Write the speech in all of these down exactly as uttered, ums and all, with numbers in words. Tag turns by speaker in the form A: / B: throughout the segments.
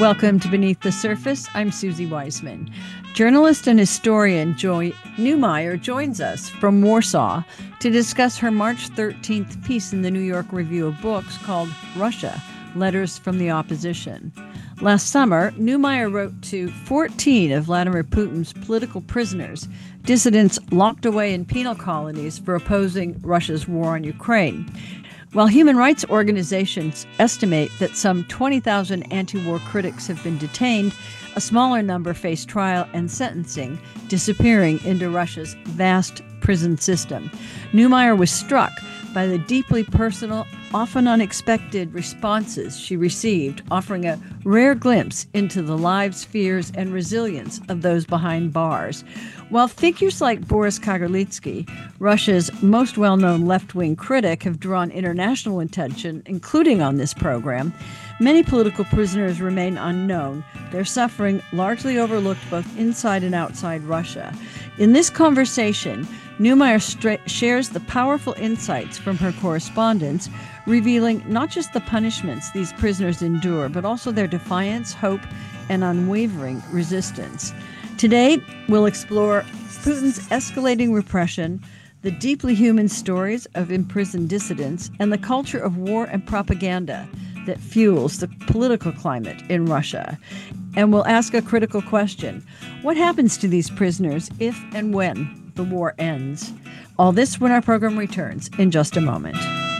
A: Welcome to Beneath the Surface. I'm Susie Wiseman. Journalist and historian Joy Neumeier joins us from Warsaw to discuss her March thirteenth piece in the New York Review of Books called Russia, Letters from the Opposition. Last summer, Neumeier wrote to fourteen of Vladimir Putin's political prisoners, dissidents locked away in penal colonies for opposing Russia's war on Ukraine. While human rights organizations estimate that some twenty thousand anti-war critics have been detained, a smaller number face trial and sentencing, disappearing into Russia's vast prison system. Neumeier was struck by the deeply personal, often unexpected responses she received, offering a rare glimpse into the lives, fears, and resilience of those behind bars. While figures like Boris Kagarlitsky, Russia's most well-known left-wing critic, have drawn international attention, including on this program, many political prisoners remain unknown, their suffering largely overlooked both inside and outside Russia. In this conversation, Neumeier stra- shares the powerful insights from her correspondence, revealing not just the punishments these prisoners endure, but also their defiance, hope, and unwavering resistance. Today, we'll explore Putin's escalating repression, the deeply human stories of imprisoned dissidents, and the culture of war and propaganda that fuels the political climate in Russia. And we'll ask a critical question. What happens to these prisoners if and when the war ends? All this when our program returns in just a moment.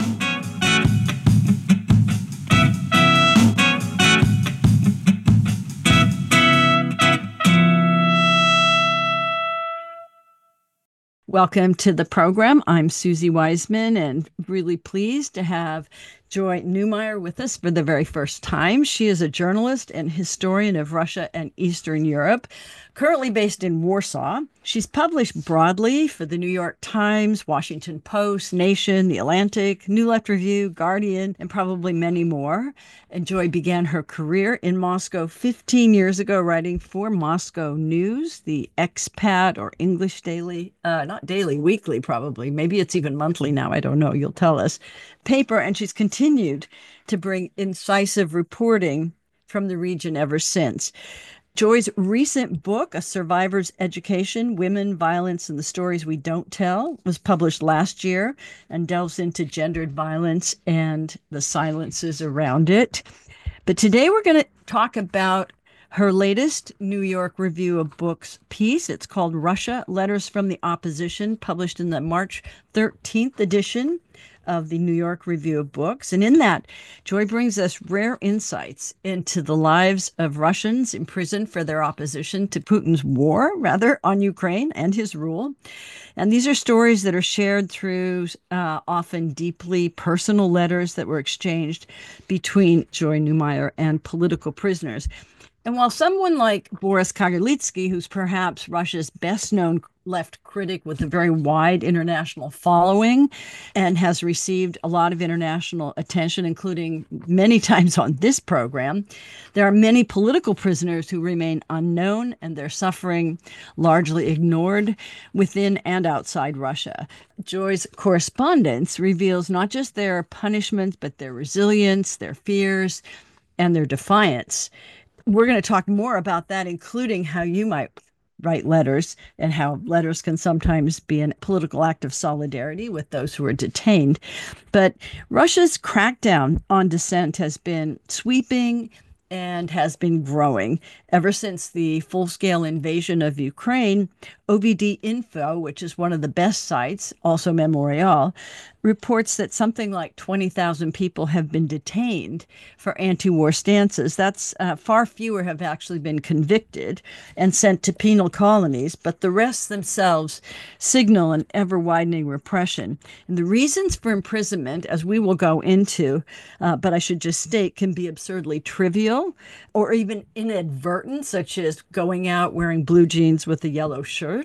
A: Welcome to the program. I'm Susie Wiseman and really pleased to have Joy Neumeier with us for the very first time. She is a journalist and historian of Russia and Eastern Europe, currently based in Warsaw. She's published broadly for the New York Times, Washington Post, Nation, The Atlantic, New Left Review, Guardian, and probably many more. And Joy began her career in Moscow fifteen years ago, writing for Moscow News, the Expat or English Daily, uh, not daily, weekly probably. Maybe it's even monthly now. I don't know. You'll tell us. Paper, and she's continued to bring incisive reporting from the region ever since. Joy's recent book, A Survivor's Education, Women, Violence, and the Stories We Don't Tell, was published last year and delves into gendered violence and the silences around it. But today we're going to talk about her latest New York Review of Books piece. It's called Russia, Letters from the Opposition, published in the March thirteenth edition of the New York Review of Books. And in that, Joy brings us rare insights into the lives of Russians imprisoned for their opposition to Putin's war, rather, on Ukraine and his rule. And these are stories that are shared through uh, often deeply personal letters that were exchanged between Joy Neumeier and political prisoners. And while someone like Boris Kagarlitsky, who's perhaps Russia's best-known left critic with a very wide international following and has received a lot of international attention, including many times on this program, there are many political prisoners who remain unknown and their suffering largely ignored within and outside Russia. Joy's correspondence reveals not just their punishments, but their resilience, their fears, and their defiance. We're going to talk more about that, including how you might write letters and how letters can sometimes be a political act of solidarity with those who are detained. But Russia's crackdown on dissent has been sweeping and has been growing ever since the full-scale invasion of Ukraine. O V D Info, which is one of the best sites, also Memorial, reports that something like twenty thousand people have been detained for anti-war stances. That's uh, far fewer have actually been convicted and sent to penal colonies, but the rest themselves signal an ever-widening repression. And the reasons for imprisonment, as we will go into, uh, but I should just state, can be absurdly trivial or even inadvertent, such as going out wearing blue jeans with a yellow shirt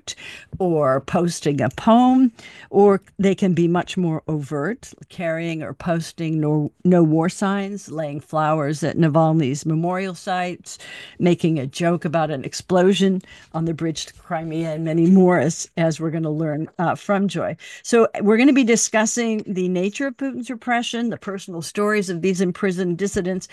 A: or posting a poem, or they can be much more overt, carrying or posting no, no war signs, laying flowers at Navalny's memorial sites, making a joke about an explosion on the bridge to Crimea, and many more, as, as we're going to learn uh, from Joy. So we're going to be discussing the nature of Putin's repression, the personal stories of these imprisoned dissidents,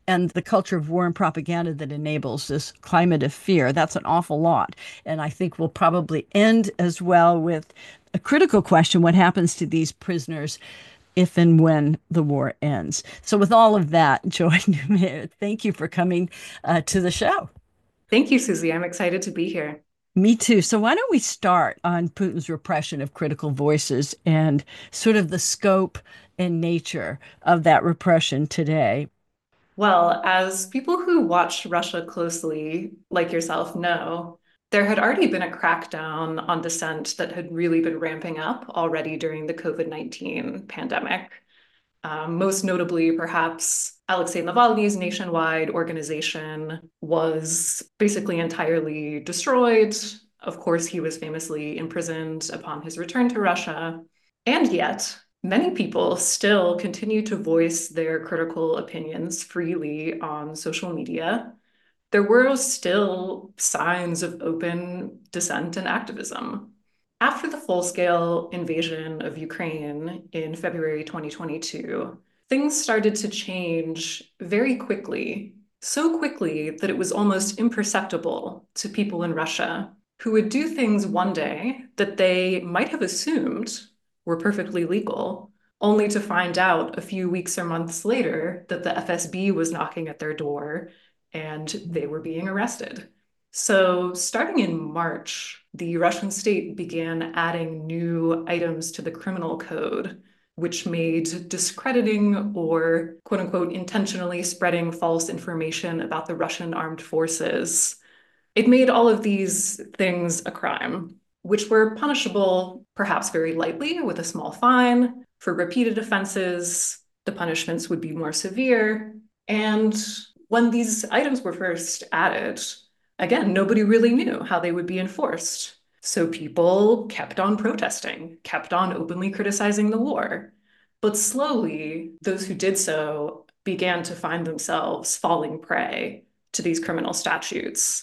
A: and the culture of war and propaganda that enables this climate of fear. That's an awful lot. And I think we'll probably end as well with a critical question: what happens to these prisoners if and when the war ends? So, with all of that, Joy Newmayer, thank you for coming uh, to the show.
B: Thank you, Susie. I'm excited to be here.
A: Me too. So, why don't we start on Putin's repression of critical voices and sort of the scope and nature of that repression today?
B: Well, as people who watch Russia closely, like yourself, know, there had already been a crackdown on dissent that had really been ramping up already during the COVID nineteen pandemic. Um, most notably, perhaps Alexei Navalny's nationwide organization was basically entirely destroyed. Of course, he was famously imprisoned upon his return to Russia. And yet, many people still continue to voice their critical opinions freely on social media. There were still signs of open dissent and activism. After the full-scale invasion of Ukraine in February twenty twenty-two, things started to change very quickly, so quickly that it was almost imperceptible to people in Russia who would do things one day that they might have assumed were perfectly legal, only to find out a few weeks or months later that the F S B was knocking at their door and they were being arrested. So, starting in March, the Russian state began adding new items to the criminal code, which made discrediting or quote unquote intentionally spreading false information about the Russian armed forces. It made all of these things a crime, which were punishable perhaps very lightly with a small fine. For repeated offenses, the punishments would be more severe. And when these items were first added, again, nobody really knew how they would be enforced. So people kept on protesting, kept on openly criticizing the war. But slowly, those who did so began to find themselves falling prey to these criminal statutes.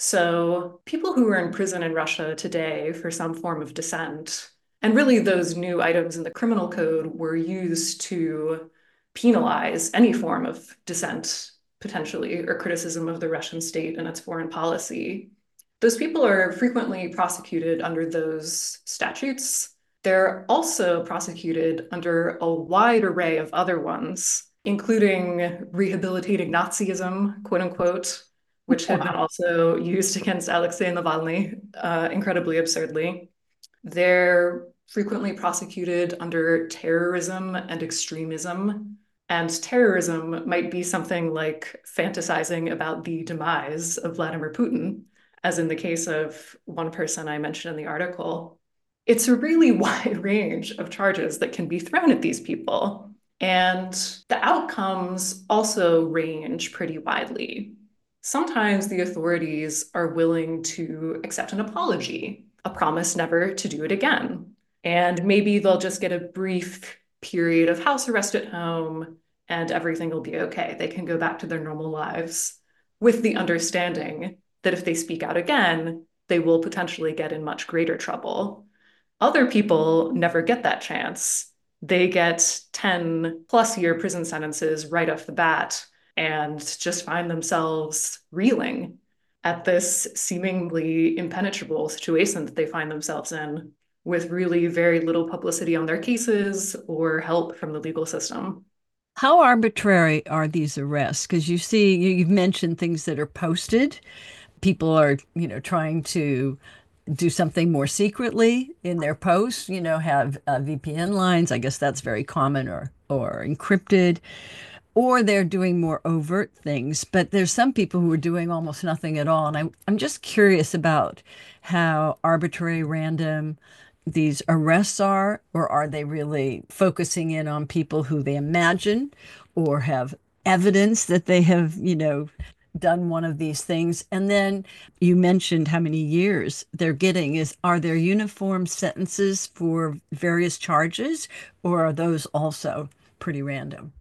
B: So people who are in prison in Russia today for some form of dissent, and really those new items in the criminal code were used to penalize any form of dissent, potentially, or criticism of the Russian state and its foreign policy. Those people are frequently prosecuted under those statutes. They're also prosecuted under a wide array of other ones, including rehabilitating Nazism, quote unquote, which had been
A: Wow.
B: also used against Alexei Navalny, uh, incredibly absurdly. They're frequently prosecuted under terrorism and extremism. And terrorism might be something like fantasizing about the demise of Vladimir Putin, as in the case of one person I mentioned in the article. It's a really wide range of charges that can be thrown at these people. And the outcomes also range pretty widely. Sometimes the authorities are willing to accept an apology, a promise never to do it again. And maybe they'll just get a brief period of house arrest at home and everything will be okay. They can go back to their normal lives with the understanding that if they speak out again, they will potentially get in much greater trouble. Other people never get that chance. They get ten plus year prison sentences right off the bat and just find themselves reeling at this seemingly impenetrable situation that they find themselves in with really very little publicity on their cases or help from the legal system.
A: How arbitrary are these arrests? Because you see, you, you've mentioned things that are posted. People are, you know, trying to do something more secretly in their posts, you know, have uh, V P N lines. I guess that's very common, or or encrypted, or they're doing more overt things. But there's some people who are doing almost nothing at all. And I'm I'm just curious about how arbitrary, random these arrests are, or are they really focusing in on people who they imagine or have evidence that they have, you know, done one of these things? And then you mentioned how many years they're getting. Is are there uniform sentences for various charges, or are those also pretty random?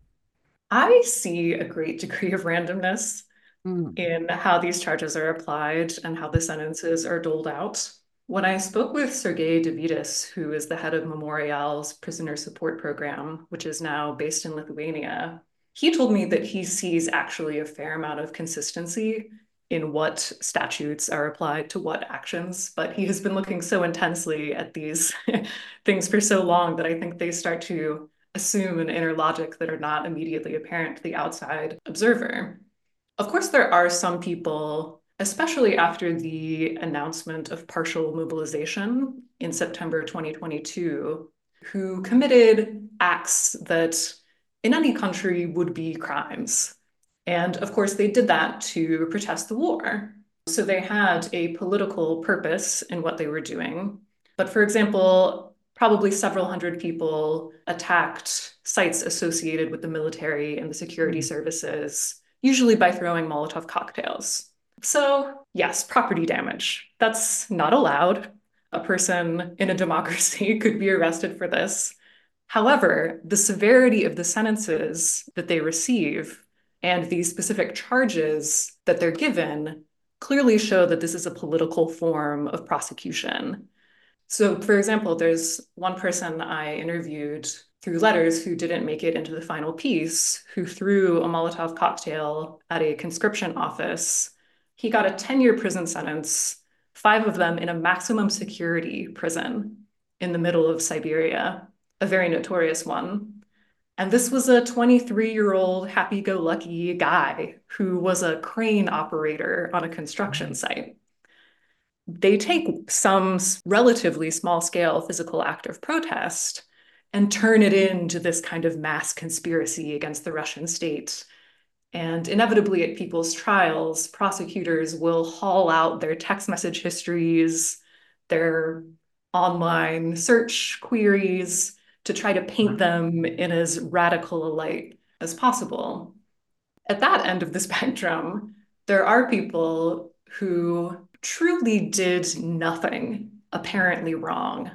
B: I see a great degree of randomness
A: Mm.
B: in how these charges are applied and how the sentences are doled out. When I spoke with Sergei Davidis, who is the head of Memorial's prisoner support program, which is now based in Lithuania, he told me that he sees actually a fair amount of consistency in what statutes are applied to what actions, but he has been looking so intensely at these things for so long that I think they start to assume an inner logic that are not immediately apparent to the outside observer. Of course, there are some people, especially after the announcement of partial mobilization in September twenty twenty-two, who committed acts that in any country would be crimes. And of course, they did that to protest the war. So they had a political purpose in what they were doing. But for example, probably several hundred people attacked sites associated with the military and the security services, usually by throwing Molotov cocktails. So, yes, property damage. That's not allowed. A person in a democracy could be arrested for this. However, the severity of the sentences that they receive and the specific charges that they're given clearly show that this is a political form of prosecution. So, for example, there's one person I interviewed through letters who didn't make it into the final piece, who threw a Molotov cocktail at a conscription office. He got a ten-year prison sentence, five of them in a maximum security prison in the middle of Siberia, a very notorious one. And this was a twenty-three-year-old happy-go-lucky guy who was a crane operator on a construction site. They take some relatively small-scale physical act of protest and turn it into this kind of mass conspiracy against the Russian state. And inevitably at people's trials, prosecutors will haul out their text message histories, their online search queries to try to paint them in as radical a light as possible. At that end of the spectrum, there are people who truly did nothing apparently wrong,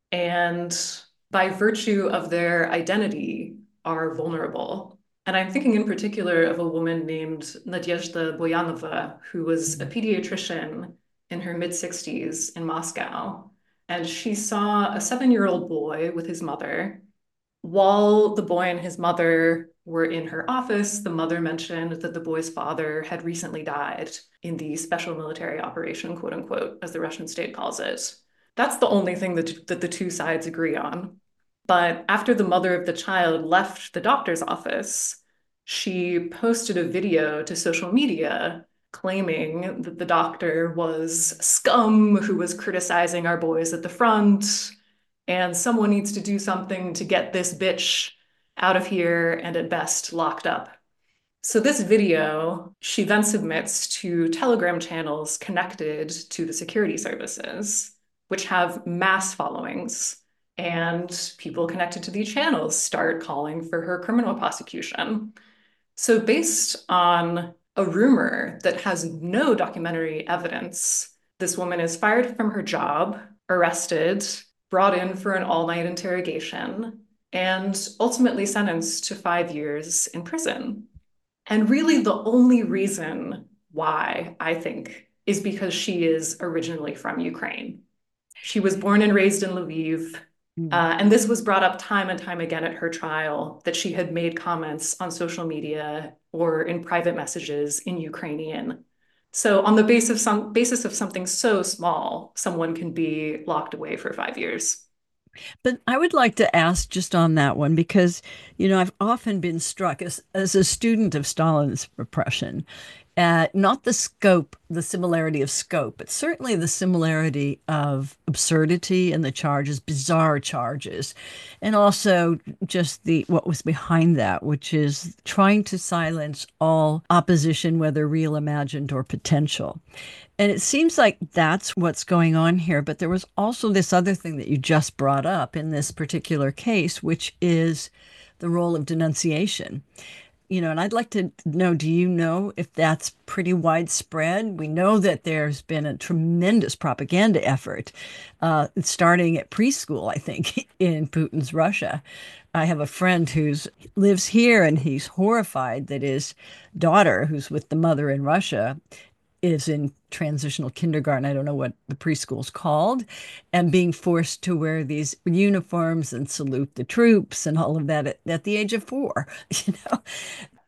B: and by virtue of their identity are vulnerable. And I'm thinking in particular of a woman named Nadezhda Boyanova, who was a pediatrician in her mid-sixties in Moscow. And she saw a seven-year-old boy with his mother. While the boy and his mother were in her office, the mother mentioned that the boy's father had recently died in the special military operation, quote unquote, as the Russian state calls it. That's the only thing that, that the two sides agree on. But after the mother of the child left the doctor's office, she posted a video to social media claiming that the doctor was scum who was criticizing our boys at the front, and someone needs to do something to get this bitch out of here and at best locked up. So this video, she then submits to Telegram channels connected to the security services, which have mass followings. And people connected to these channels start calling for her criminal prosecution. So based on a rumor that has no documentary evidence, this woman is fired from her job, arrested, brought in for an all-night interrogation, and ultimately sentenced to five years in prison. And really the only reason why, I think, is because she is originally from Ukraine. She was born and raised in Lviv. Uh, and this was brought up time and time again at her trial, that she had made comments on social media or in private messages in Ukrainian. So on the basis of, some, basis of something so small, someone can be locked away for five years.
A: But I would like to ask just on that one, because, you know, I've often been struck as, as a student of Stalin's repression, uh, not the scope, the similarity of scope, but certainly the similarity of absurdity and the charges, bizarre charges, and also just the what was behind that, which is trying to silence all opposition, whether real, imagined, or potential. And it seems like that's what's going on here. But there was also this other thing that you just brought up in this particular case, which is the role of denunciation. You know, and I'd like to know, do you know if that's pretty widespread? We know that there's been a tremendous propaganda effort, uh, starting at preschool, I think, in Putin's Russia. I have a friend who's lives here, and he's horrified that his daughter, who's with the mother in Russia, is in transitional kindergarten. I don't know what the preschool's called, and being forced to wear these uniforms and salute the troops and all of that at, at the age of four, you know.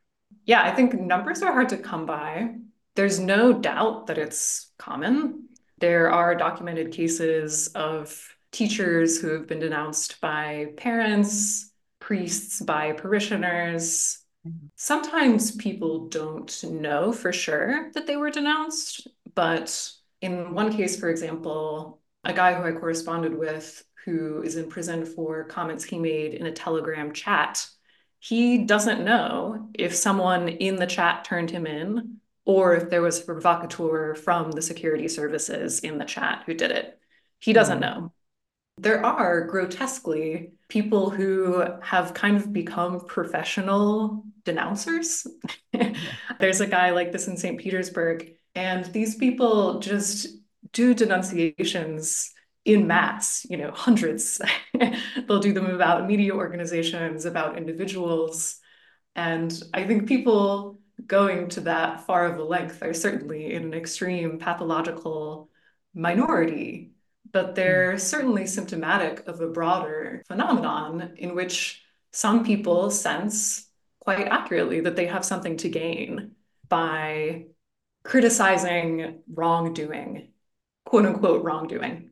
B: Yeah, I think numbers are hard to come by. There's no doubt that it's common. There are documented cases of teachers who have been denounced by parents, priests, by parishioners. Sometimes people don't know for sure that they were denounced, but in one case, for example, a guy who I corresponded with who is in prison for comments he made in a Telegram chat, he doesn't know if someone in the chat turned him in or if there was a provocateur from the security services in the chat who did it. He doesn't
A: Mm.
B: know. There are grotesquely people who have kind of become professional denouncers.
A: Yeah.
B: There's a guy like this in Saint Petersburg, and these people just do denunciations in mass, you know, hundreds. They'll do them about media organizations, about individuals. And I think people going to that far of a length are certainly in an extreme pathological minority, but
A: Mm.
B: they're certainly symptomatic of a broader phenomenon in which some people sense quite accurately that they have something to gain by criticizing wrongdoing, quote unquote wrongdoing.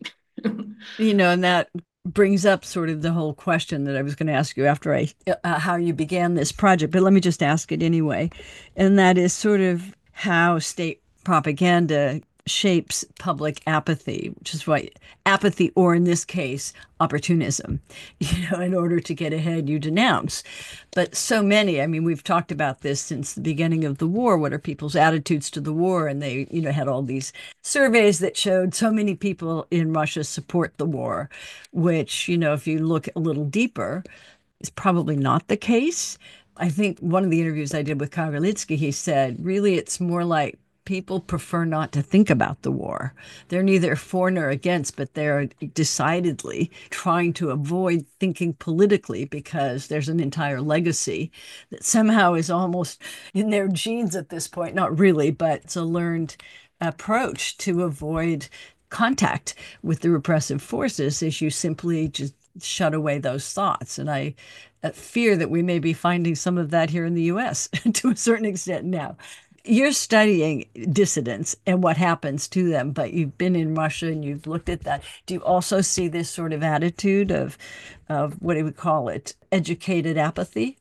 A: You know, and that brings up sort of the whole question that I was going to ask you after I uh, how you began this project, but let me just ask it anyway. And that is sort of how state propaganda shapes public apathy, which is why apathy, or in this case, opportunism. You know, in order to get ahead, you denounce. But so many, I mean, we've talked about this since the beginning of the war. What are people's attitudes to the war? And they, you know, had all these surveys that showed so many people in Russia support the war, which, you know, if you look a little deeper, is probably not the case. I think one of the interviews I did with Kagalitsky, he said, really, it's more like people prefer not to think about the war. They're neither for nor against, but they're decidedly trying to avoid thinking politically because there's an entire legacy that somehow is almost in their genes at this point. Not really, but it's a learned approach to avoid contact with the repressive forces is you simply just shut away those thoughts. And I uh, fear that we may be finding some of that here in the U S to a certain extent now. You're studying dissidents and what happens to them, but you've been in Russia and you've looked at that. Do you also see this sort of attitude of, of what do we call it, educated apathy?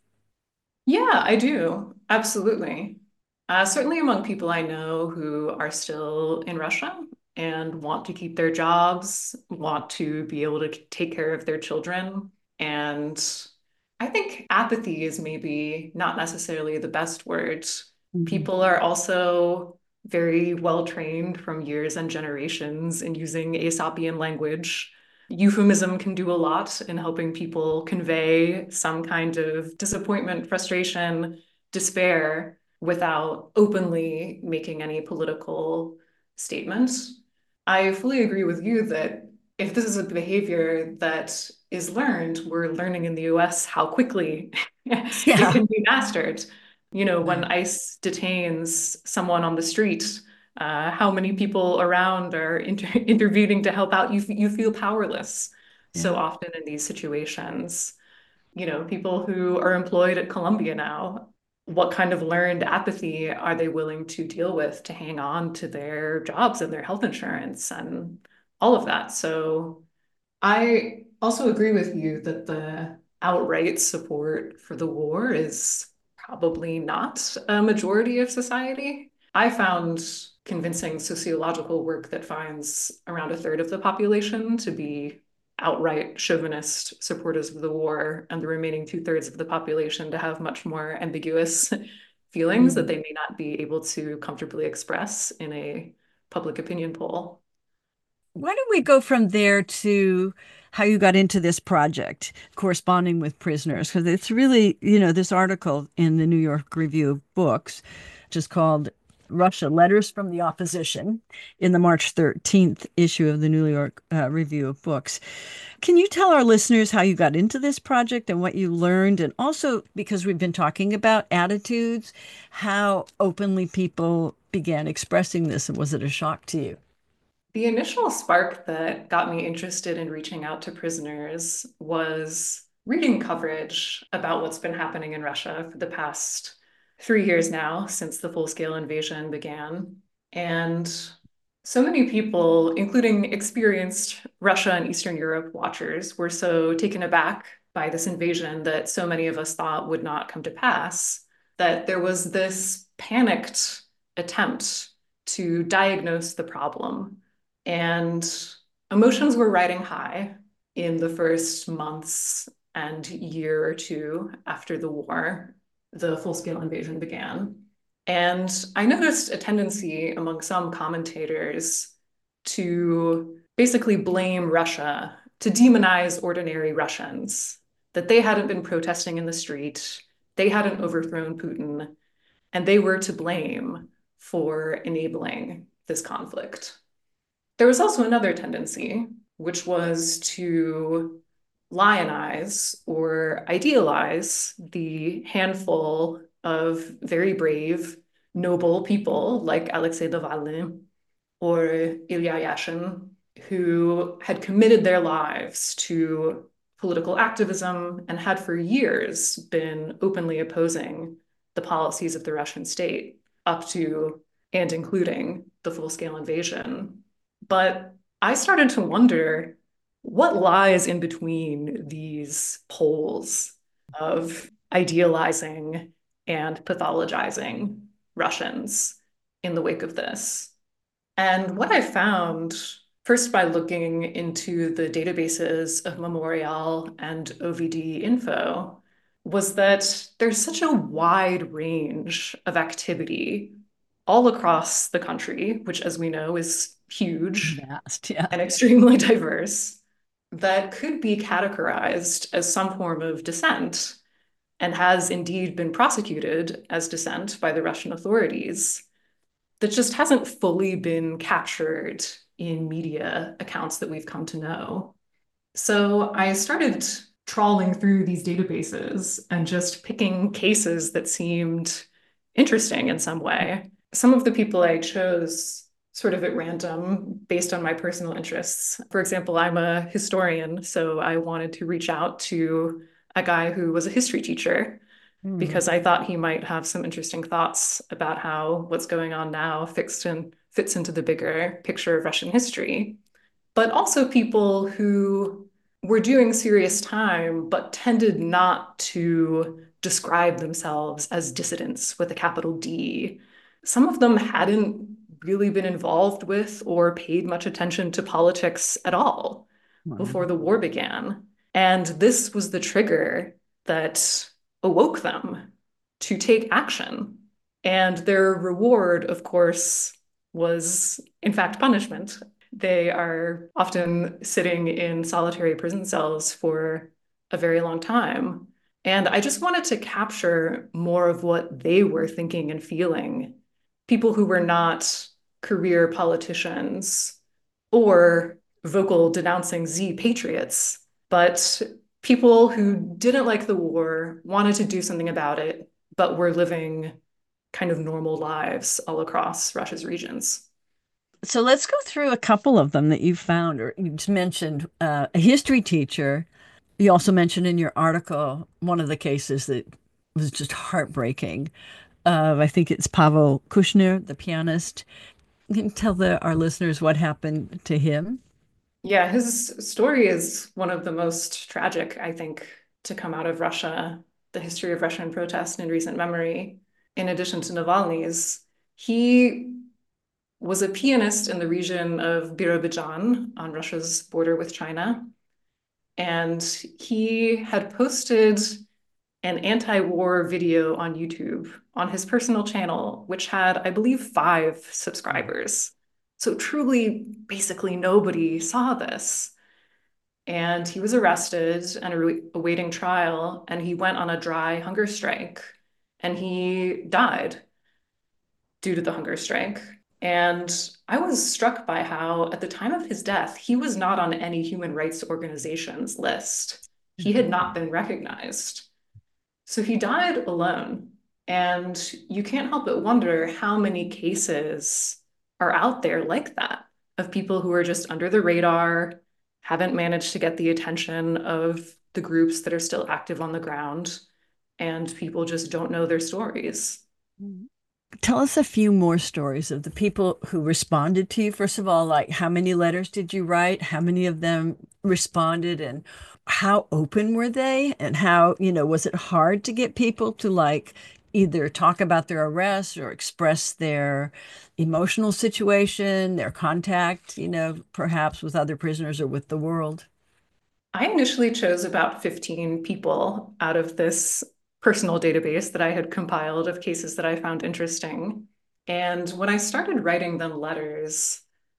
B: Yeah, I do. Absolutely. Uh, certainly among people I know who are still in Russia and want to keep their jobs, want to be able to take care of their children. And I think apathy is maybe not necessarily the best word.
A: Mhm.
B: People are also very well trained from years and generations in using Aesopian language. Euphemism can do a lot in helping people convey some kind of disappointment, frustration, despair without openly making any political statements. I fully agree with you that if this is a behavior that is learned, we're learning in the U S how quickly it
A: Yeah.
B: can be mastered. You know, when
A: Right.
B: ICE detains someone on the street, uh, how many people around are inter intervening to help out? You you feel powerless so
A: Yeah.
B: often in these situations. You know, people who are employed at Columbia now, what kind of learned apathy are they willing to deal with to hang on to their jobs and their health insurance and all of that? So I also agree with you that the outright support for the war is probably not a majority of society. I found convincing sociological work that finds around a third of the population to be outright chauvinist supporters of the war, and the remaining two thirds of the population to have much more ambiguous feelings that
A: Mm.
B: they may not be able to comfortably express in a public opinion poll.
A: Why don't we go from there to how you got into this project, corresponding with prisoners? Because it's really, you know, this article in the New York Review of Books, just called Russia Letters from the Opposition in the March thirteenth issue of the New York uh, Review of Books. Can you tell our listeners how you got into this project and what you learned? And also, because we've been talking about attitudes, how openly people began expressing this, and was it a shock to you?
B: The initial spark that got me interested in reaching out to prisoners was reading coverage about what's been happening in Russia for the past three years now since the full-scale invasion began. And so many people, including experienced Russia and Eastern Europe watchers, were so taken aback by this invasion that so many of us thought would not come to pass, that there was this panicked attempt to diagnose the problem. And emotions were riding high in the first months and year or two after the war, the full-scale invasion began. And I noticed a tendency among some commentators to basically blame Russia, to demonize ordinary Russians, that they hadn't been protesting in the street, they hadn't overthrown Putin, and they were to blame for enabling this conflict. There was also another tendency, which was to lionize or idealize the handful of very brave, noble people like Alexei Navalny or Ilya Yashin, who had committed their lives to political activism and had for years been openly opposing the policies of the Russian state up to and including the full-scale invasion. But I started to wonder what lies in between these poles of idealizing and pathologizing Russians in the wake of this. And what I found, first by looking into the databases of Memorial and O V D Info, was that there's such a wide range of activity all across the country, which, as we know, is huge
A: Vast, yeah.
B: and extremely diverse, that could be categorized as some form of dissent and has indeed been prosecuted as dissent by the Russian authorities, that just hasn't fully been captured in media accounts that we've come to know. So I started trawling through these databases and just picking cases that seemed interesting in some way. Some of the people I chose sort of at random based on my personal interests. For example, I'm a historian, so I wanted to reach out to a guy who was a history teacher
A: Mm.
B: because I thought he might have some interesting thoughts about how what's going on now fits in, fits into the bigger picture of Russian history. But also people who were doing serious time, but tended not to describe themselves as dissidents with a capital D. Some of them hadn't really been involved with or paid much attention to politics at all
A: Wow.
B: before the war began. And this was the trigger that awoke them to take action. And their reward, of course, was in fact punishment. They are often sitting in solitary prison cells for a very long time. And I just wanted to capture more of what they were thinking and feeling. People who were not career politicians or vocal denouncing Z patriots, but people who didn't like the war, wanted to do something about it, but were living kind of normal lives all across Russia's regions.
A: So let's go through a couple of them that you found, or you just mentioned uh, a history teacher. You also mentioned in your article one of the cases that was just heartbreaking. Uh, I think it's Pavel Kushner, the pianist. Can you tell the, our listeners what happened to him?
B: Yeah, his story is one of the most tragic, I think, to come out of Russia, the history of Russian protest in recent memory. In addition to Navalny's, he was a pianist in the region of Birobidzhan on Russia's border with China. And he had posted an anti-war video on YouTube on his personal channel, which had, I believe, five subscribers. So truly, basically nobody saw this. And he was arrested and awaiting trial, and he went on a dry hunger strike, and he died due to the hunger strike. And I was struck by how, at the time of his death, he was not on any human rights organization's list. He had not been recognized. So he died alone. And you can't help but wonder how many cases are out there like that of people who are just under the radar, haven't managed to get the attention of the groups that are still active on the ground, and people just don't know their stories.
A: Tell us a few more stories of the people who responded to you. First of all, like how many letters did you write? How many of them responded, and how open were they? And how, you know, was it hard to get people to like either talk about their arrest or express their emotional situation, their contact, you know, perhaps with other prisoners or with the world?
B: I initially chose about fifteen people out of this personal database that I had compiled of cases that I found interesting. And when I started writing them letters,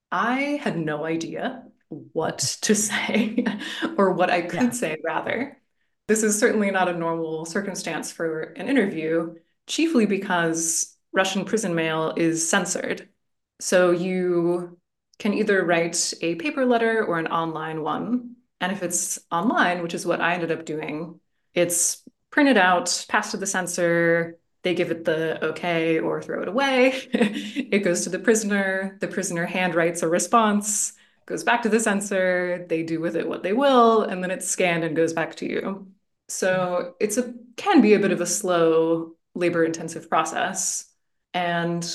B: I had no idea what to say or what I could
A: Yeah.
B: say, rather. This is certainly not a normal circumstance for an interview, chiefly because Russian prison mail is censored. So you can either write a paper letter or an online one. And if it's online, which is what I ended up doing, it's printed out, passed to the censor. They give it the okay or throw it away. It goes to the prisoner. The prisoner handwrites a response, goes back to the censor. They do with it what they will, and then it's scanned and goes back to you. So it's a can be a bit of a slow, labor-intensive process. And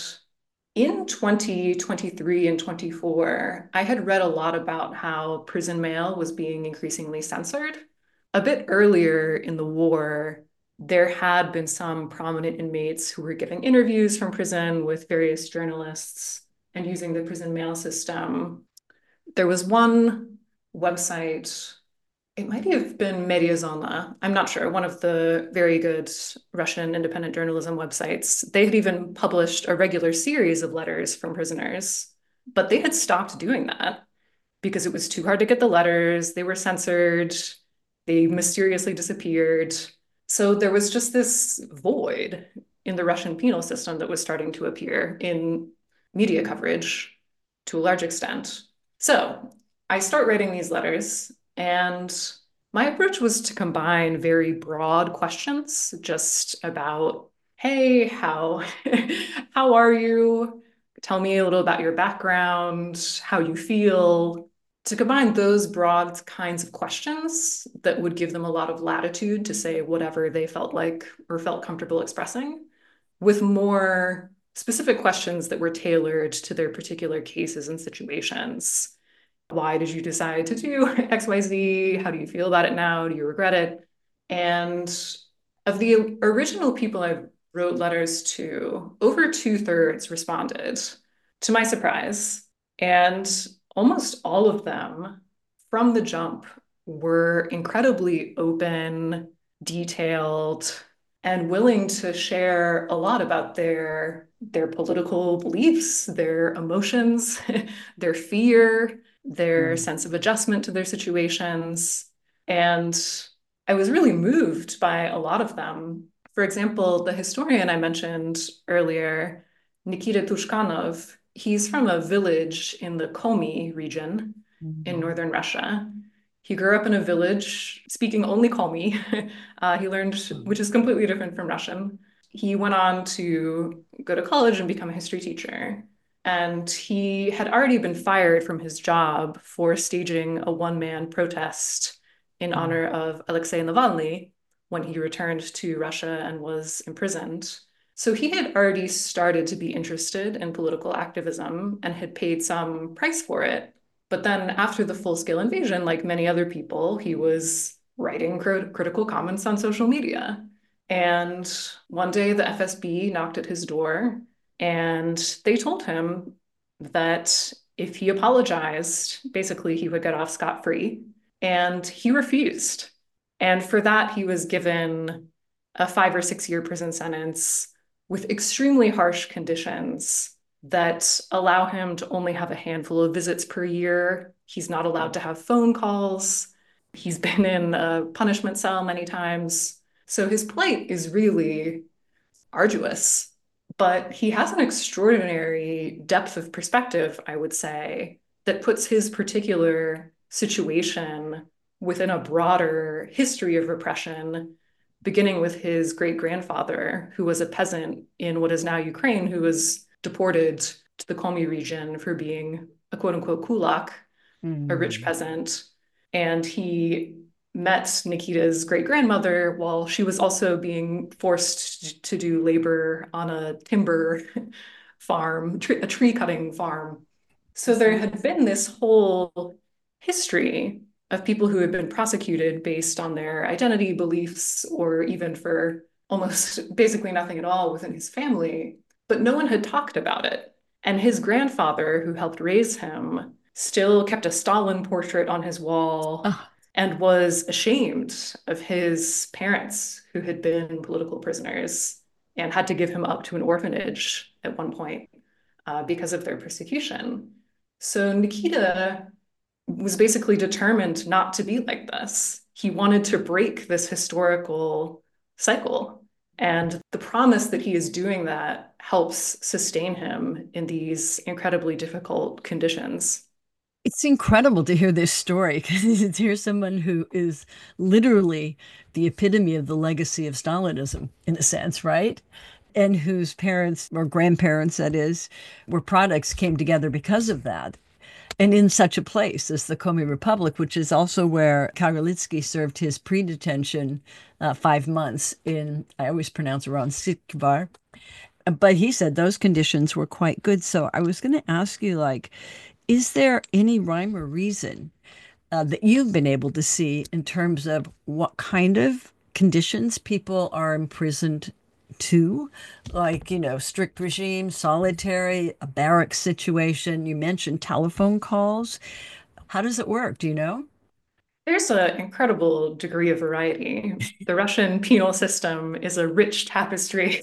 B: in twenty twenty-three and twenty-four, I had read a lot about how prison mail was being increasingly censored. A bit earlier in the war, there had been some prominent inmates who were giving interviews from prison with various journalists and using the prison mail system. There was one website, it might have been Media Zona. I'm not sure. One of the very good Russian independent journalism websites. They had even published a regular series of letters from prisoners, but they had stopped doing that because it was too hard to get the letters. They were censored. They mysteriously disappeared. So there was just this void in the Russian penal system that was starting to appear in media coverage to a large extent. So I start writing these letters, and my approach was to combine very broad questions just about, hey, how how are you? Tell me a little about your background, how you feel. To combine those broad kinds of questions that would give them a lot of latitude to say whatever they felt like or felt comfortable expressing, with more specific questions that were tailored to their particular cases and situations. Why did you decide to do X Y Z? How do you feel about it now? Do you regret it? And of the original people I wrote letters to, over two thirds responded, to my surprise. And almost all of them from the jump were incredibly open, detailed, and willing to share a lot about their their political beliefs, their emotions, their fear, their
A: Mm.
B: sense of adjustment to their situations. And I was really moved by a lot of them. For example, the historian I mentioned earlier, Nikita Tushkanov, he's from a village in the Komi region in
A: Mhm.
B: northern Russia. He grew up in a village speaking only Komi. Uh, he learned, which is completely different from Russian. He went on to go to college and become a history teacher. And he had already been fired from his job for staging a one-man protest in
A: Mm.
B: honor of Alexei Navalny when he returned to Russia and was imprisoned. So he had already started to be interested in political activism and had paid some price for it. But then after the full-scale invasion, like many other people, he was writing crit critical comments on social media. And one day the F S B knocked at his door and they told him that if he apologized, basically he would get off scot-free. And he refused. And for that, he was given a five or six year prison sentence with extremely harsh conditions that allow him to only have a handful of visits per year. He's not allowed to have phone calls. He's been in a punishment cell many times. So his plight is really arduous, but he has an extraordinary depth of perspective, I would say, that puts his particular situation within a broader history of repression, beginning with his great grandfather, who was a peasant in what is now Ukraine, who was deported to the Komi region for being a quote unquote kulak, a rich
A: Mm.
B: peasant. And he met Nikita's great grandmother while she was also being forced to do labor on a timber farm, a tree cutting farm. So there had been this whole history of people who had been prosecuted based on their identity, beliefs, or even for almost basically nothing at all within his family, but no one had talked about it. And his grandfather, who helped raise him, still kept a Stalin portrait on his wall
A: Oh,
B: and was ashamed of his parents who had been political prisoners and had to give him up to an orphanage at one point uh, because of their persecution. So Nikita was basically determined not to be like this. He wanted to break this historical cycle. And the promise that he is doing that helps sustain him in these incredibly difficult conditions.
A: it's incredible to hear this story because to hear someone who is literally the epitome of the legacy of Stalinism, in a sense, right? And whose parents or grandparents, that is, were products came together because of that. And in such a place as the Komi Republic, which is also where Kagarlitsky served his pre-detention uh, five months in, I always pronounce it wrong, Sikvar. But he said those conditions were quite good. So I was going to ask you, like, is there any rhyme or reason uh, that you've been able to see in terms of what kind of conditions people are imprisoned to? Like, you know, strict regime, solitary, a barrack situation. You mentioned telephone calls. How does it work? Do you know?
B: There's an incredible degree of variety. The Russian penal system is a rich tapestry,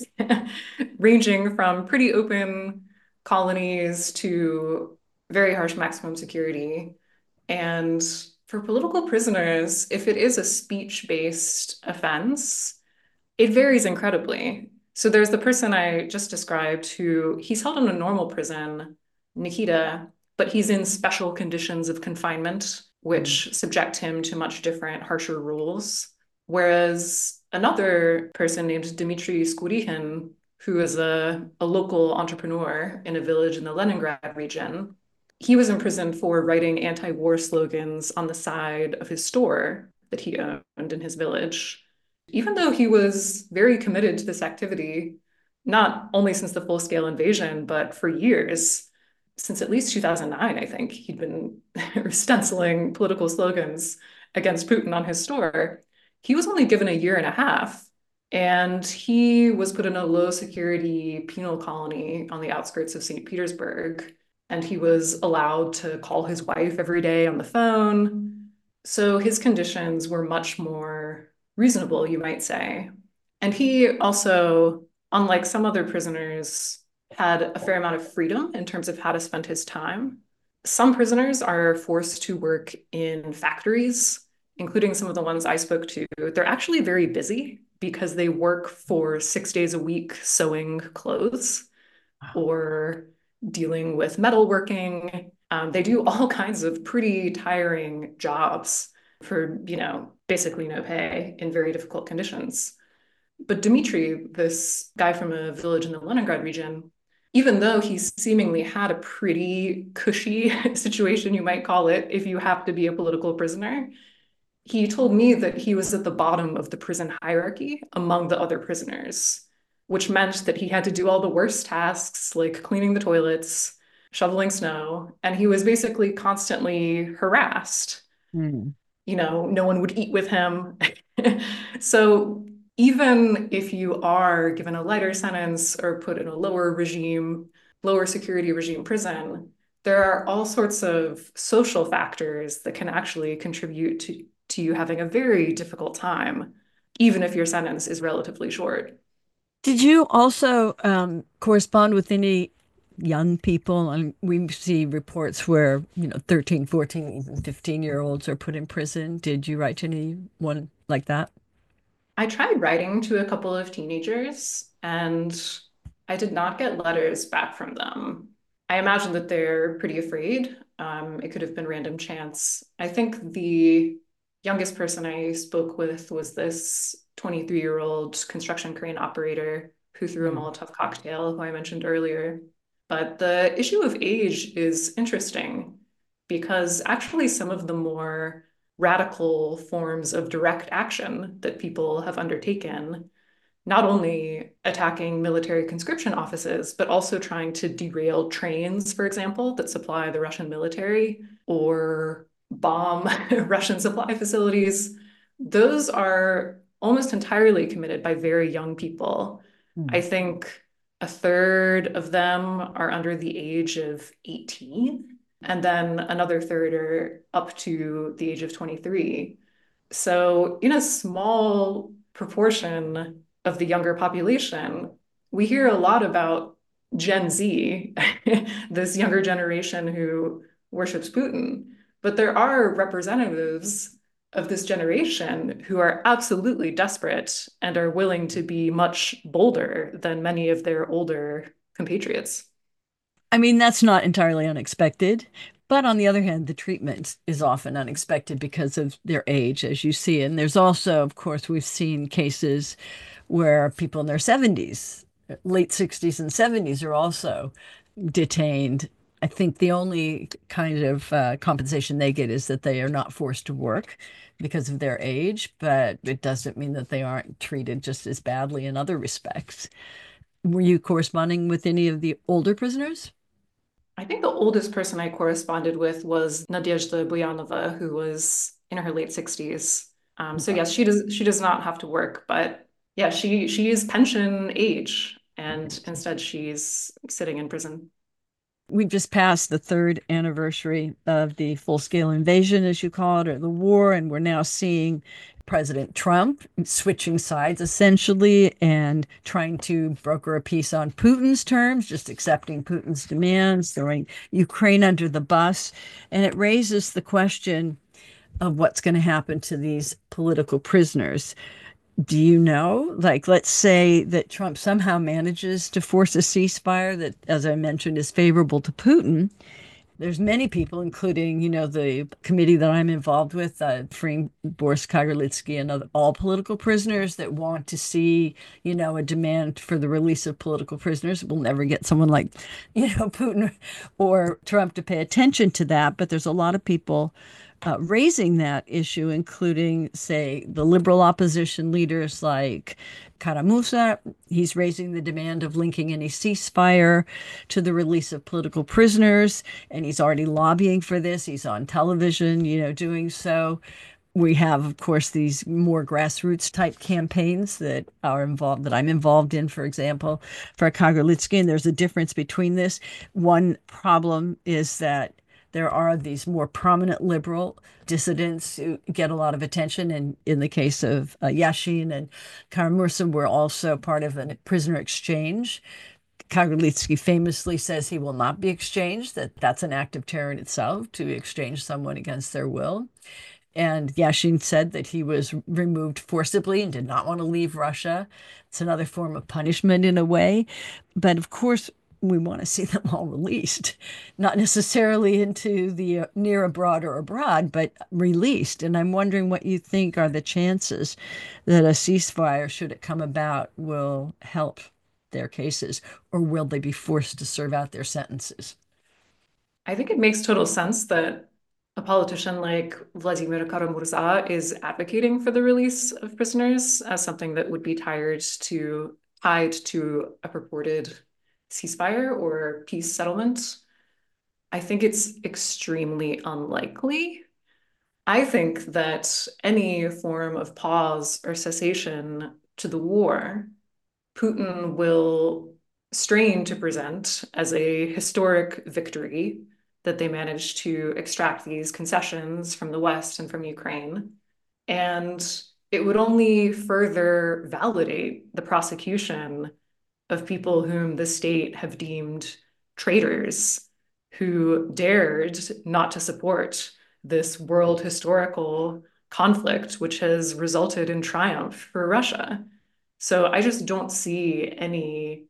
B: ranging from pretty open colonies to very harsh maximum security. And for political prisoners, if it is a speech-based offense, it varies incredibly. So there's the person I just described who he's held in a normal prison, Nikita, but he's in special conditions of confinement,
A: Mm.
B: which subject him to much different, harsher rules. Whereas another person named Dmitry Skurihin, who is a, a local entrepreneur in a village in the Leningrad region, he was imprisoned for writing anti-war slogans on the side of his store that he owned in his village. Even though he was very committed to this activity, not only since the full-scale invasion, but for years, since at least two thousand nine, I think, he'd been stenciling political slogans against Putin on his store. He was only given a year and a half, and he was put in a low security penal colony on the outskirts of Saint Petersburg. And he was allowed to call his wife every day on the phone. So his conditions were much more reasonable, you might say. And he also, unlike some other prisoners, had a fair amount of freedom in terms of how to spend his time. Some prisoners are forced to work in factories, including some of the ones I spoke to. They're actually very busy because they work for six days a week sewing clothes or dealing with metalworking. Um, they do all kinds of pretty tiring jobs for, you know, basically no pay in very difficult conditions. But Dmitry, this guy from a village in the Leningrad region, even though he seemingly had a pretty cushy situation, you might call it, if you have to be a political prisoner, he told me that he was at the bottom of the prison hierarchy among the other prisoners, which meant that he had to do all the worst tasks like cleaning the toilets, shoveling snow, and he was basically constantly harassed.
A: Mm.
B: You know, no one would eat with him. So even if you are given a lighter sentence or put in a lower regime, lower security regime prison, there are all sorts of social factors that can actually contribute to, to you having a very difficult time, even if your sentence is relatively short.
A: Did you also um, correspond with any young people? And we see reports where, you know, thirteen, fourteen, even fifteen year olds are put in prison. Did you write to anyone like that?
B: I tried writing to a couple of teenagers and I did not get letters back from them. I imagine that they're pretty afraid. Um, it could have been random chance. I think the youngest person I spoke with was this twenty-three year old construction crane operator who threw a
A: Mm.
B: Molotov cocktail, who I mentioned earlier. But the issue of age is interesting because actually some of the more radical forms of direct action that people have undertaken, not only attacking military conscription offices, but also trying to derail trains, for example, that supply the Russian military or bomb Russian supply facilities. Those are almost entirely committed by very young people. I
A: Hmm.
B: think a third of them are under the age of eighteen, and then another third are up to the age of twenty-three. So, in a small proportion of the younger population, we hear a lot about Gen Z, this younger generation who worships Putin. But there are representatives of this generation who are absolutely desperate and are willing to be much bolder than many of their older compatriots.
A: I mean, that's not entirely unexpected. But on the other hand, the treatment is often unexpected because of their age, as you see. And there's also, of course, we've seen cases where people in their seventies, late sixties and seventies, are also detained. I think the only kind of uh, compensation they get is that they are not forced to work because of their age, but it doesn't mean that they aren't treated just as badly in other respects. Were you corresponding with any of the older prisoners?
B: I think the oldest person I corresponded with was Nadezhda Buyanova, who was in her late sixties. Um, so yes, she does she does not have to work, but yeah, she she is pension age, and instead she's sitting in prison.
A: We just passed the third anniversary of the full-scale invasion, as you call it, or the war, and we're now seeing President Trump switching sides essentially and trying to broker a peace on Putin's terms, just accepting Putin's demands, throwing Ukraine under the bus. And it raises the question of what's going to happen to these political prisoners. Do you know? Like, let's say that Trump somehow manages to force a ceasefire that, as I mentioned, is favorable to Putin. There's many people, including, you know, the committee that I'm involved with, uh, freeing Boris Kagarlitsky and other, all political prisoners that want to see, you know, a demand for the release of political prisoners. We'll never get someone like, you know, Putin or Trump to pay attention to that. But there's a lot of people uh, raising that issue, including, say, the liberal opposition leaders like Kara-Murza. He's raising the demand of linking any ceasefire to the release of political prisoners, and he's already lobbying for this. He's on television, you know, doing so. We have, of course, these more grassroots type campaigns that are involved, that I'm involved in, for example, for Kagarlitsky. And there's a difference between this. One problem is that there are these more prominent liberal dissidents who get a lot of attention. And in the case of uh, Yashin and Kara-Murza, were also part of a prisoner exchange. Kagarlitsky famously says he will not be exchanged, that that's an act of terror in itself to exchange someone against their will. And Yashin said that he was removed forcibly and did not want to leave Russia. It's another form of punishment in a way. But of course, we want to see them all released, not necessarily into the uh, near abroad or abroad, but released. And I'm wondering what you think are the chances that a ceasefire, should it come about, will help their cases, or will they be forced to serve out their sentences?
B: I think it makes total sense that a politician like Vladimir Kara-Murza is advocating for the release of prisoners as something that would be tied to tied to a purported ceasefire or peace settlement. I think it's extremely unlikely. I think that any form of pause or cessation to the war, Putin will strain to present as a historic victory that they managed to extract these concessions from the West and from Ukraine. And it would only further validate the prosecution of people whom the state have deemed traitors, who dared not to support this world historical conflict, which has resulted in triumph for Russia. So I just don't see any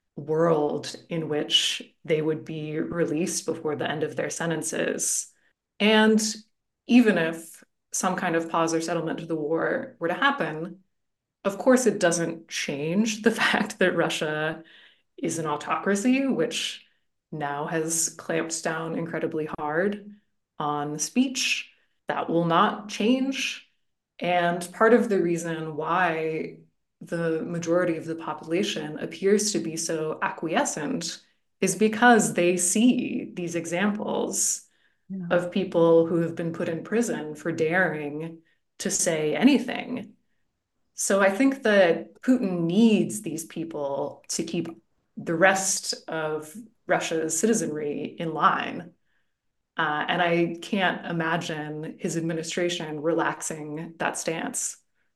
B: world in which they would be released before the end of their sentences. And even if some kind of pause or settlement to the war were to happen, of course, it doesn't change the fact that Russia is an autocracy, which now has clamped down incredibly hard on speech. that will not change. And part of the reason why the majority of the population appears to be so acquiescent is because they see these examples
A: Yeah.
B: of people who have been put in prison for daring to say anything. So I think that Putin needs these people to keep the rest of Russia's citizenry in line. Uh, and I can't imagine his administration relaxing that stance.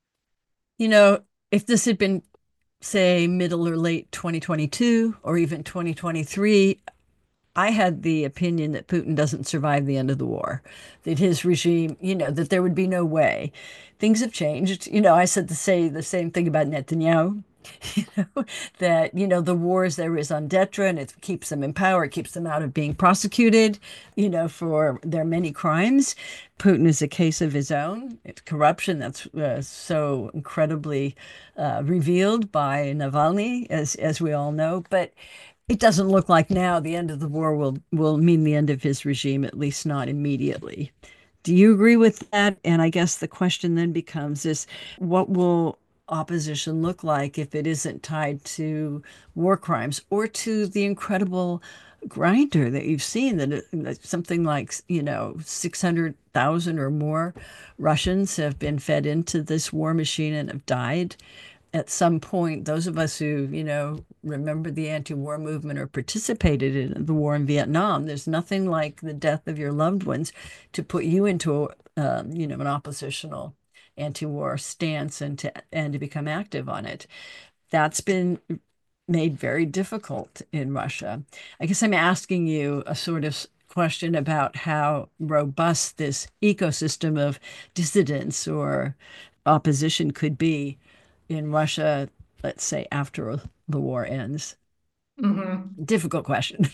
A: You know, if this had been, say, middle or late twenty twenty-two or even twenty twenty-three, I had the opinion that Putin doesn't survive the end of the war, that his regime, you know, that there would be no way. Things have changed. You know, I said to say the same thing about Netanyahu, you know, that, you know, the war is there is on Detra and it keeps them in power, it keeps them out of being prosecuted, you know, for their many crimes. Putin is a case of his own. It's corruption that's uh, so incredibly uh, revealed by Navalny, as as we all know. But it doesn't look like now the end of the war will will mean the end of his regime, at least not immediately. Do you agree with that? And I guess the question then becomes is what will opposition look like if it isn't tied to war crimes or to the incredible grinder that you've seen that, it, that something like, you know, six hundred thousand or more Russians have been fed into this war machine and have died at some point, those of us who, you know, remember the anti-war movement or participated in the war in Vietnam, there's nothing like the death of your loved ones to put you into, um, you know, an oppositional anti-war stance and to and to become active on it. That's been made very difficult in Russia. I guess I'm asking you a sort of question about how robust this ecosystem of dissidents or opposition could be in Russia, let's say after the war ends?
B: Mhm.
A: Difficult question.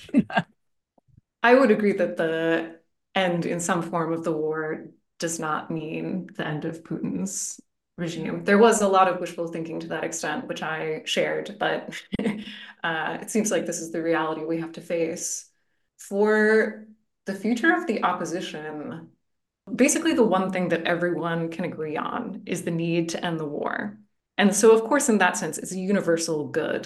B: I would agree that the end in some form of the war does not mean the end of Putin's regime. There was a lot of wishful thinking to that extent, which I shared, but uh, it seems like this is the reality we have to face. For the future of the opposition, basically the one thing that everyone can agree on is the need to end the war. And so, of course, in that sense, it's a universal good.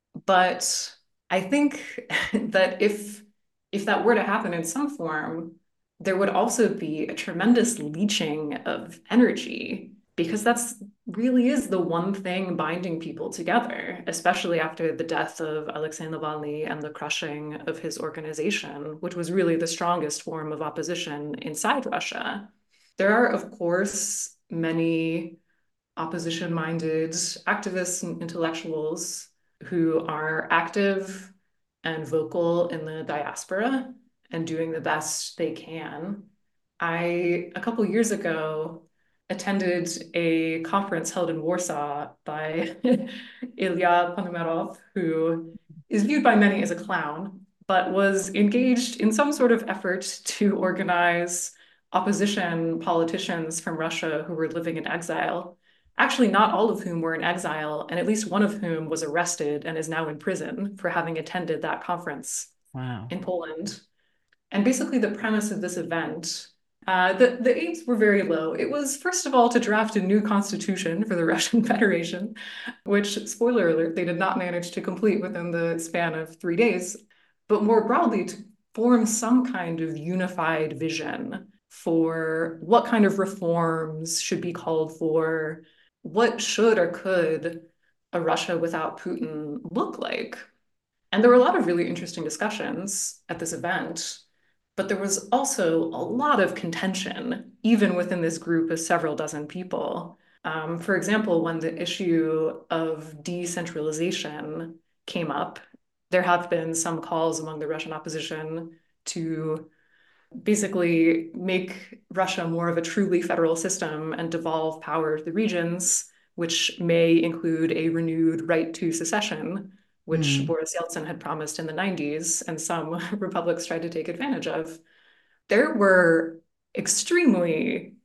B: But I think that if if that were to happen in some form, there would also be a tremendous leaching of energy because that's really is the one thing binding people together, especially after the death of Alexei Navalny and the crushing of his organization, which was really the strongest form of opposition inside Russia. There are, of course, many opposition-minded activists and intellectuals who are active and vocal in the diaspora and doing the best they can. I, a couple years ago, attended a conference held in Warsaw by Ilya Ponomarov, who is viewed by many as a clown, but was engaged in some sort of effort to organize opposition politicians from Russia who were living in exile. Actually, not all of whom were in exile, and at least one of whom was arrested and is now in prison for having attended that conference
A: Wow.
B: in Poland. And basically, the premise of this event, uh, the, the aims were very low. It was, first of all, to draft a new constitution for the Russian Federation, which, spoiler alert, they did not manage to complete within the span of three days, but more broadly, to form some kind of unified vision for what kind of reforms should be called for, what should or could a Russia without Putin look like? And there were a lot of really interesting discussions at this event, but there was also a lot of contention, even within this group of several dozen people. Um, for example, when the issue of decentralization came up, there have been some calls among the Russian opposition to basically make Russia more of a truly federal system and devolve power to the regions, which may include a renewed right to secession, which
A: Mm.
B: Boris Yeltsin had promised in the nineties and some republics tried to take advantage of. There were extremely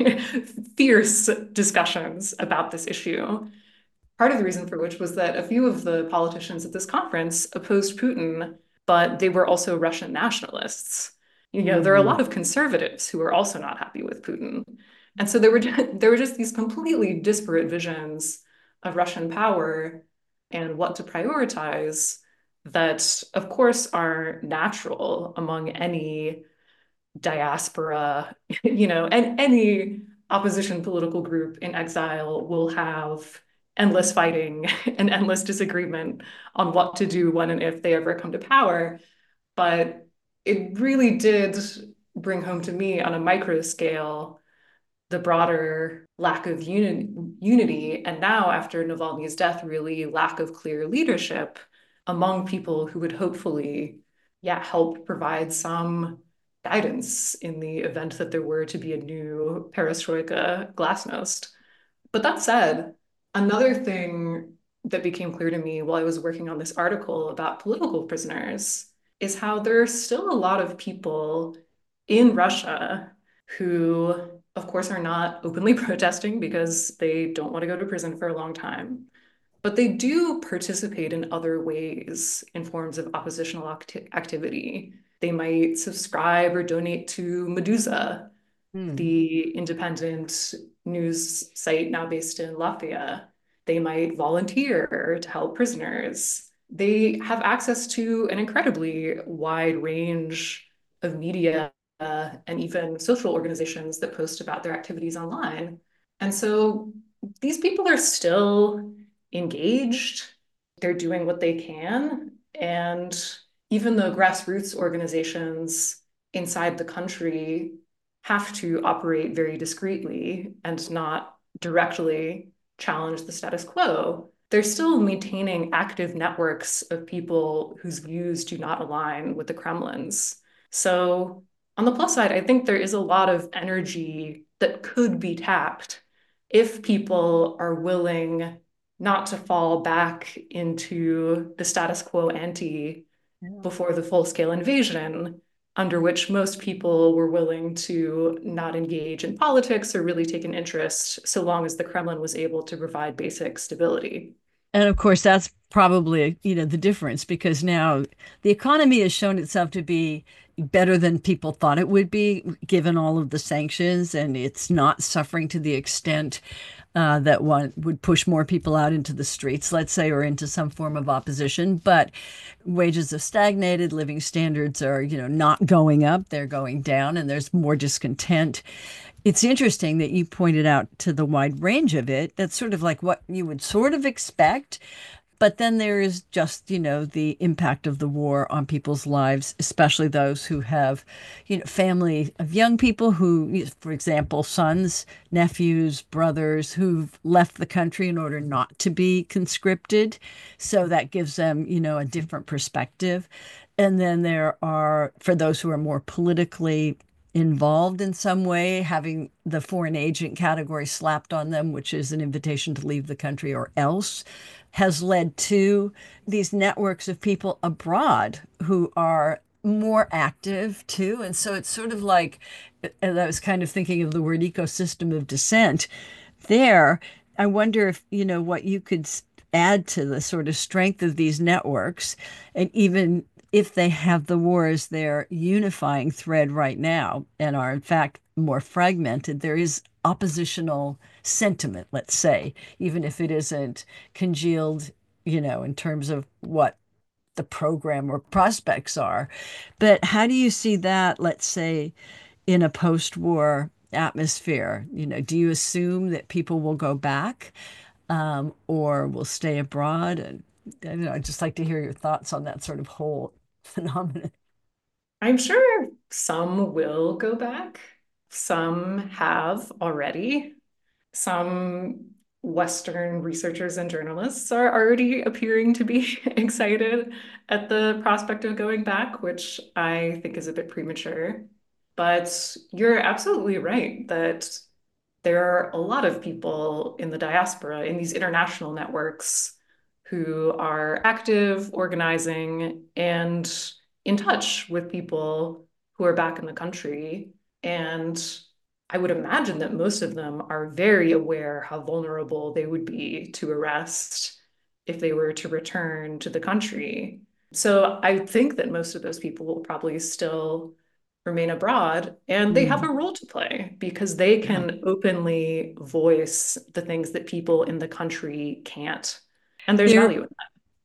B: fierce discussions about this issue. Part of the reason for which was that a few of the politicians at this conference opposed Putin, but they were also Russian nationalists. You know, there are a
A: Mm.
B: lot of conservatives who are also not happy with Putin. And so there were there were just these completely disparate visions of Russian power and what to prioritize that, of course, are natural among any diaspora, you know, and any opposition political group in exile will have endless fighting and endless disagreement on what to do when and if they ever come to power. But it really did bring home to me on a micro scale the broader lack of uni unity. And now, after Navalny's death, really lack of clear leadership among people who would hopefully, yeah, help provide some guidance in the event that there were to be a new perestroika glasnost. But that said, another thing that became clear to me while I was working on this article about political prisoners is how there are still a lot of people in Russia who, of course, are not openly protesting because they don't want to go to prison for a long time, but they do participate in other ways in forms of oppositional acti activity. They might subscribe or donate to Meduza,
A: Mm.
B: the independent news site now based in Latvia. They might volunteer to help prisoners. They have access to an incredibly wide range of media uh, and even social organizations that post about their activities online. And so these people are still engaged, they're doing what they can. And even though grassroots organizations inside the country have to operate very discreetly and not directly challenge the status quo, they're still maintaining active networks of people whose views do not align with the Kremlin's. So, on the plus side, I think there is a lot of energy that could be tapped if people are willing not to fall back into the status quo ante
A: Yeah.
B: before the full-scale invasion, under which most people were willing to not engage in politics or really take an interest so long as the Kremlin was able to provide basic stability.
A: And of course, that's probably, you know, the difference because now the economy has shown itself to be better than people thought it would be, given all of the sanctions, and it's not suffering to the extent uh, that one would push more people out into the streets, let's say, or into some form of opposition. But wages have stagnated, living standards are, you know, not going up, they're going down, and there's more discontent. It's interesting that you pointed out to the wide range of it. That's sort of like what you would sort of expect. But then there is just, you know, the impact of the war on people's lives, especially those who have, you know, family of young people who, for example, sons, nephews, brothers who've left the country in order not to be conscripted. So that gives them, you know, a different perspective. And then there are, for those who are more politically involved in some way, having the foreign agent category slapped on them, which is an invitation to leave the country or else, has led to these networks of people abroad who are more active too. And so it's sort of like, and I was kind of thinking of the word ecosystem of dissent there. I wonder if, you know, what you could add to the sort of strength of these networks, and even if they have the war as their unifying thread right now and are in fact more fragmented, there is oppositional sentiment, let's say, even if it isn't congealed, you know, in terms of what the program or prospects are. But how do you see that, let's say, in a post-war atmosphere? You know, do you assume that people will go back um, or will stay abroad? And I don't know, I'd just like to hear your thoughts on that sort of whole phenomenon.
B: I'm sure some will go back. Some have already. Some Western researchers and journalists are already appearing to be excited at the prospect of going back, which I think is a bit premature. But you're absolutely right that there are a lot of people in the diaspora, in these international networks, who are active, organizing, and in touch with people who are back in the country. And I would imagine that most of them are very aware how vulnerable they would be to arrest if they were to return to the country. So I think that most of those people will probably still remain abroad, and they have
A: Mm.
B: a role to play because they
A: Yeah.
B: can openly voice the things that people in the country can't. And there's
A: There
B: value in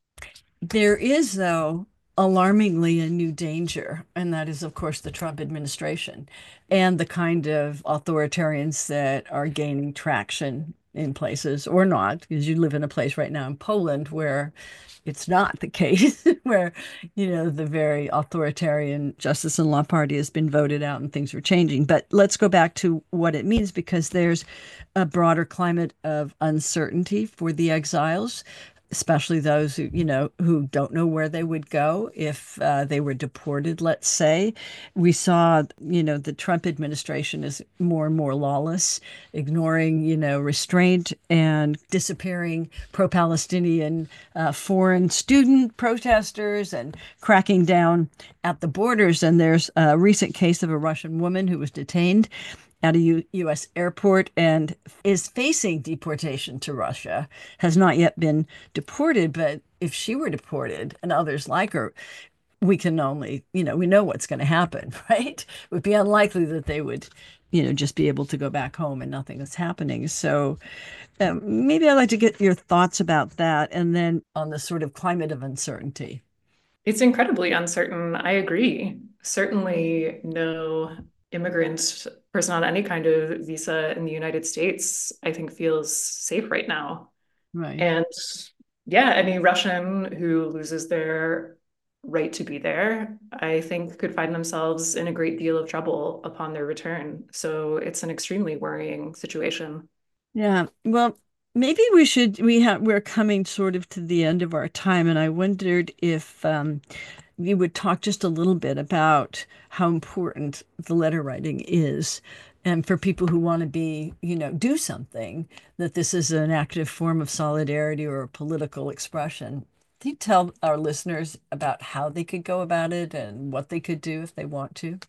A: There is, though, alarmingly a new danger, and that is, of course, the Trump administration and the kind of authoritarians that are gaining traction in places or not, because you live in a place right now in Poland where it's not the case, where, you know, the very authoritarian Justice and Law Party has been voted out and things are changing. But let's go back to what it means because there's a broader climate of uncertainty for the exiles, especially those who, you know, who don't know where they would go if uh, they were deported, let's say. We saw, you know, the Trump administration is more and more lawless, ignoring, you know, restraint and disappearing pro-Palestinian uh, foreign student protesters and cracking down at the borders. And there's a recent case of a Russian woman who was detained at a U U.S. airport and is facing deportation to Russia, has not yet been deported. But if she were deported and others like her, we can only, you know, we know what's going to happen, right? It would be unlikely that they would, you know, just be able to go back home and nothing is happening. So um, maybe I'd like to get your thoughts about that and then on the sort of climate of uncertainty.
B: It's incredibly uncertain. I agree. Certainly, no immigrant person on any kind of visa in the United States, I think, feels safe right now.
A: Right.
B: And yeah, any Russian who loses their right to be there, I think could find themselves in a great deal of trouble upon their return. So it's an extremely worrying situation.
A: Yeah. Well, maybe we should, we have, we're coming sort of to the end of our time, and I wondered if um, you would talk just a little bit about how important the letter writing is. And for people who want to be, you know, do something, that this is an active form of solidarity or a political expression. Can you tell our listeners about how they could go about it and what they could do if they want to?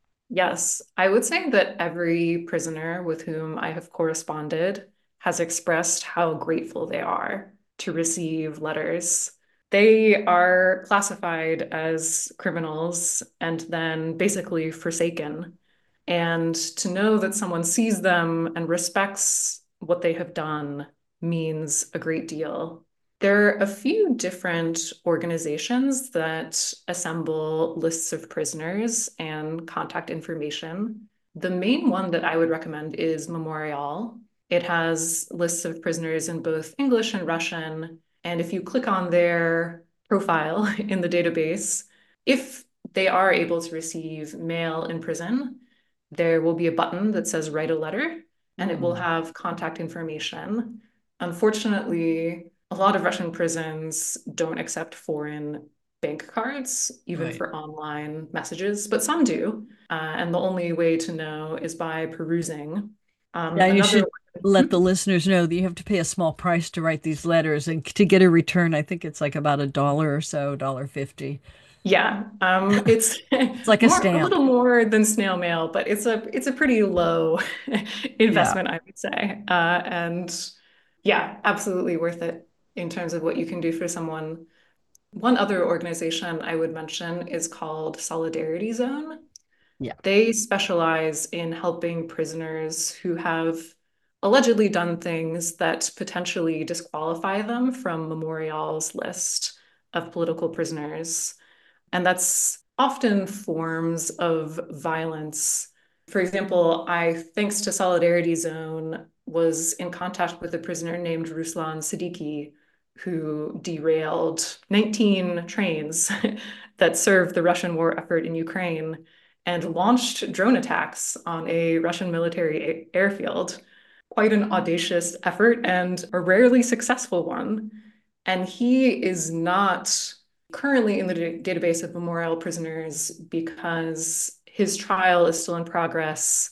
B: Yes, I would say that every prisoner with whom I have corresponded has expressed how grateful they are to receive letters. They are classified as criminals and then basically forsaken. And to know that someone sees them and respects what they have done means a great deal. There are a few different organizations that assemble lists of prisoners and contact information. The main one that I would recommend is Memorial. It has lists of prisoners in both English and Russian. And if you click on their profile in the database, if they are able to receive mail in prison, there will be a button that says write a letter, and it will
A: Hmm.
B: have contact information. Unfortunately, a lot of Russian prisons don't accept foreign bank cards, even
A: Right.
B: for online messages, but some do. Uh, and the only way to know is by perusing. Um,
A: Yeah, you
B: another,
A: should let the listeners know that you have to pay a small price to write these letters, and to get a return, I think it's like about a dollar or so, dollar fifty.
B: yeah, um, it's
A: It's like a
B: more a
A: stamp.
B: little more than snail mail, but it's a it's a pretty low
A: Yeah.
B: investment, I would say. Uh, and yeah, absolutely worth it in terms of what you can do for someone. One other organization I would mention is called Solidarity Zone.
A: Yeah.
B: They specialize in helping prisoners who have allegedly done things that potentially disqualify them from Memorial's list of political prisoners. And that's often forms of violence. For example, I, thanks to Solidarity Zone, was in contact with a prisoner named Ruslan Siddiqui, who derailed nineteen trains that served the Russian war effort in Ukraine and launched drone attacks on a Russian military airfield. Quite an audacious effort and a rarely successful one. And he is not currently in the database of memorial prisoners because his trial is still in progress.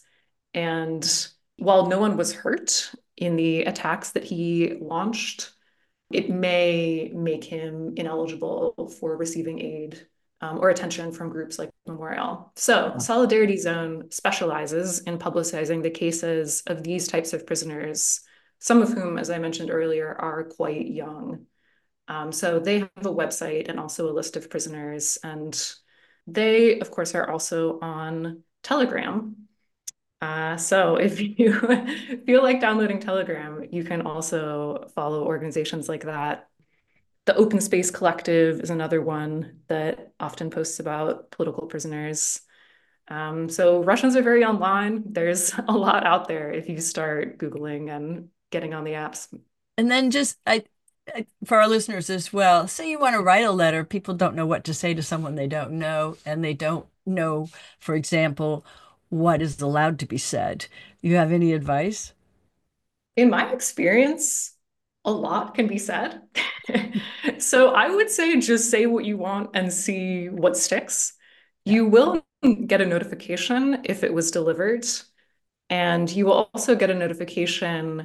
B: And while no one was hurt in the attacks that he launched, it may make him ineligible for receiving aid um, or attention from groups like Memorial. So, Solidarity Zone specializes in publicizing the cases of these types of prisoners, some of whom, as I mentioned earlier, are quite young. Um, so they have a website and also a list of prisoners. And They, of course, are also on Telegram. Uh, so if you feel like downloading Telegram, you can also follow organizations like that. The Open Space Collective is another one that often posts about political prisoners. Um, so Russians are very online. There's a lot out there if you start Googling and getting on the apps.
A: And then just I, I for our listeners as well, say you want to write a letter, people don't know what to say to someone they don't know, and they don't know, for example, what is allowed to be said. You have any advice?
B: In my experience, a lot can be said. So I would say just say what you want and see what sticks.
A: Yeah.
B: You will get a notification if it was delivered, and you will also get a notification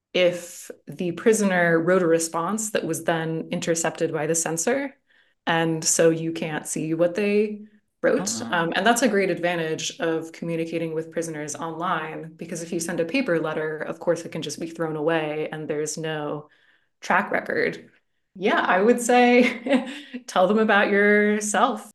B: if the prisoner wrote a response that was then intercepted by the censor. And so you can't see what they wrote.
A: Uh,
B: Um, and that's a great advantage of communicating with prisoners online, because if you send a paper letter, of course, it can just be thrown away and there's no track record. Yeah, I would say tell them about yourself.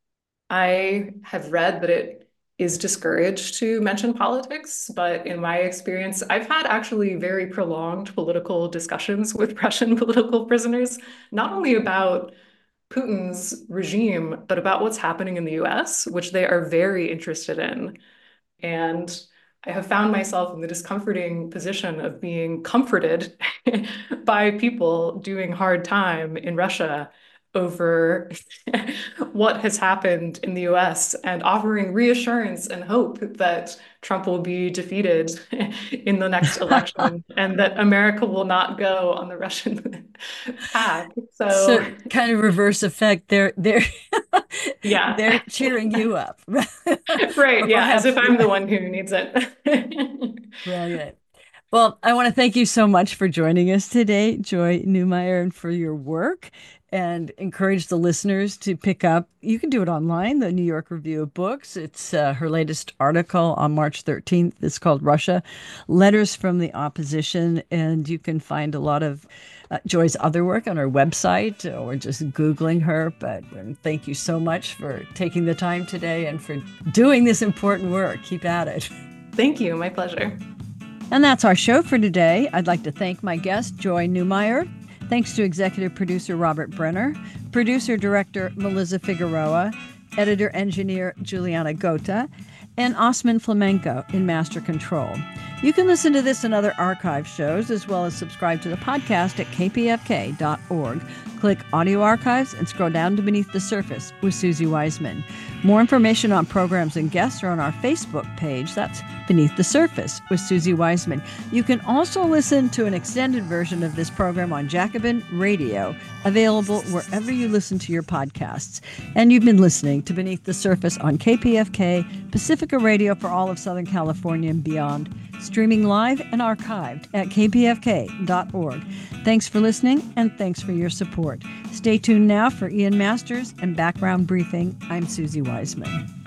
B: I have read that it is discouraged to mention politics, but in my experience, I've had actually very prolonged political discussions with Russian political prisoners, not only about Putin's regime, but about what's happening in the U S, which they are very interested in. And I have found myself in the discomforting position of being comforted by people doing hard time in Russia over what has happened in the U S and offering reassurance and hope that Trump will be defeated in the next election and that America will not go on the Russian path. So,
A: so kind of reverse effect. They're they're
B: yeah.
A: they're cheering you up.
B: Right.
A: Or
B: Yeah. As
A: perhaps
B: if
A: the
B: I'm the one who needs it.
A: brilliant. Well, I want to thank you so much for joining us today, Joy Newmeyer, and for your work, and encourage the listeners to pick up. You can do it online, the New York Review of Books. It's uh, her latest article on March thirteenth. It's called Russia, Letters from the Opposition. And you can find a lot of uh, Joy's other work on her website or just Googling her. But um, thank you so much for taking the time today and for doing this important work. Keep at it.
B: Thank you. My pleasure.
A: And that's our show for today. I'd like to thank my guest, Joy Newmeyer. Thanks to executive producer Robert Brenner, producer director Melissa Figueroa, editor engineer Juliana Gota, and Osman Flamenco in master control. You can listen to this and other archive shows, as well as subscribe to the podcast at k p f k dot org. Click Audio Archives and scroll down to Beneath the Surface with Susie Wiseman. More information on programs and guests are on our Facebook page. That's Beneath the Surface with Susie Wiseman. You can also listen to an extended version of this program on Jacobin Radio, available wherever you listen to your podcasts. And you've been listening to Beneath the Surface on K P F K, Pacifica Radio for all of Southern California and beyond, streaming live and archived at k p f k dot org. Thanks for listening, and thanks for your support. Stay tuned now for Ian Masters and Background Briefing. I'm Susie Wiseman.